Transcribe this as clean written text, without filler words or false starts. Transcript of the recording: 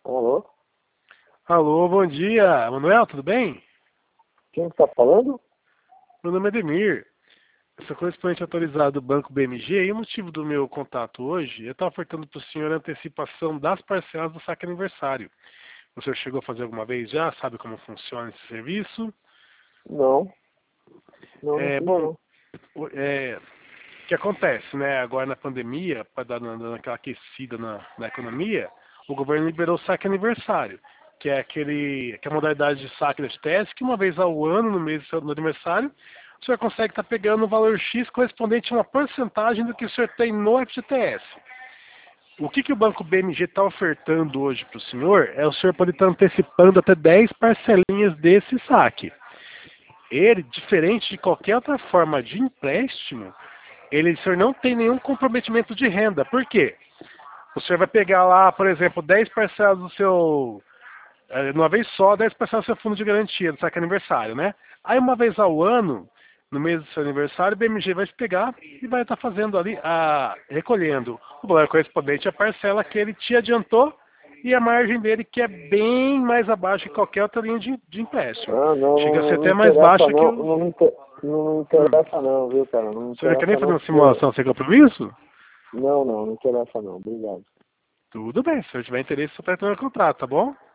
Alô? Alô, bom dia. Manuel, tudo bem? Quem está falando? Meu nome é Demir. Eu sou correspondente autorizado do Banco BMG e o motivo do meu contato hoje, eu estava ofertando para o senhor a antecipação das parcelas do saque aniversário. O senhor chegou a fazer alguma vez já? Sabe como funciona esse serviço? Não, não É, fiz bom, não. o que acontece, né? Agora na pandemia, para dar dando aquela aquecida na economia, o governo liberou o saque aniversário, que é que é a modalidade de saque da FGTS, que uma vez ao ano, no mês do seu aniversário, o senhor consegue estar pegando um valor X correspondente a uma porcentagem do que o senhor tem no FGTS. O que o Banco BMG está ofertando hoje para o senhor é o senhor poder estar antecipando até 10 parcelinhas desse saque. Ele, diferente de qualquer outra forma de empréstimo, o senhor não tem nenhum comprometimento de renda. Por quê? O senhor vai pegar lá, por exemplo, 10 parcelas do seu. De uma vez só, 10 parcelas do seu fundo de garantia, do saque aniversário, né? Aí uma vez ao ano, no mês do seu aniversário, o BMG vai se pegar e vai estar fazendo ali, recolhendo o valor correspondente à parcela que ele te adiantou e a margem dele, que é bem mais abaixo que qualquer outra linha de empréstimo. Ah, não, Chega a ser não me até mais interessa baixa que não, o. não me Hum. interessa não, viu, cara? Não me O senhor não quer nem interessa fazer não, uma porque... simulação sem compromisso? Não, não, não interessa não, obrigado. Tudo bem, se eu tiver interesse, eu pretendo o contrato, tá bom?